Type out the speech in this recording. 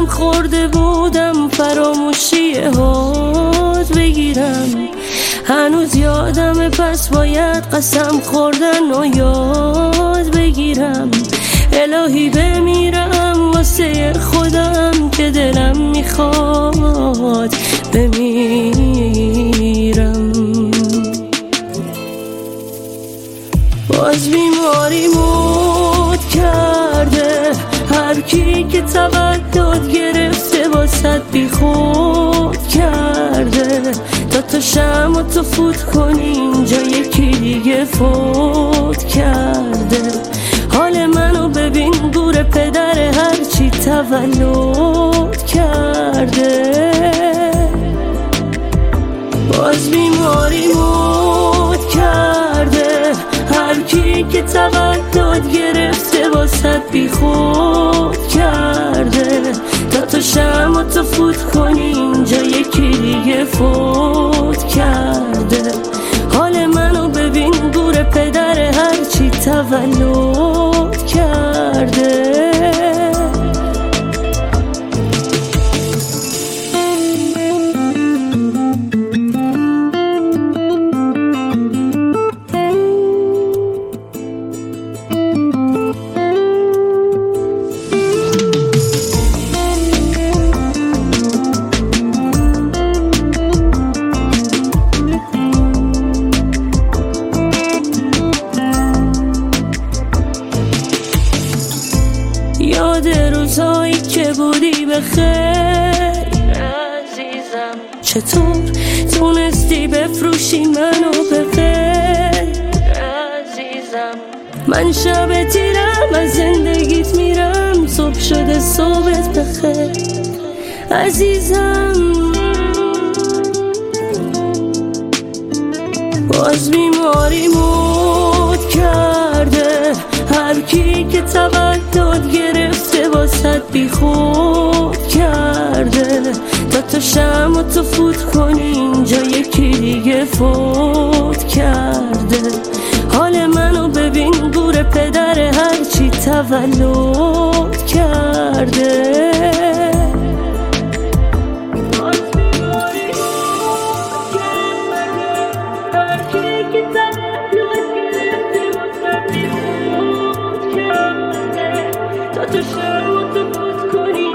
خورده بودم فراموشی هات بگیرم، هنوز یادمه پس باید قسم خوردن و یاد بگیرم. الهی بمیرم واسه خودم که دلم میخواد بمیرم. باز بیماری موت کرده هر کی که تولد گرفته واسد بی خود کرده. تا تو شمع تو فوت کنی اینجا یکی دیگه فوت کرده. حال منو ببین گور پدر هرچی تولد کرده. باز بیماری موت کرده هر کی که تولد گرفته واسد بی خود کرده. تا تو شمع تو فوت کنی اینجا یکی دیگه فوت کرده. حال منو ببین گور پدر هرچی تولد کرده. یاد روزهایی که بودی بخیر عزیزم، چطور تونستی بفروشی منو بخیر عزیزم. من شب تیرم از زندگیت میرم، صبح شده صبحت بخیر عزیزم. باز بیماری موت کرده هر کی که تولد گرفته واسد بی خود کرده. تا تو شمع تو فوت کنی اینجا یکی دیگه فوت کرده. حال منو ببین گور پدر هرچی تولد کرده. تو شمع تو فوت کنی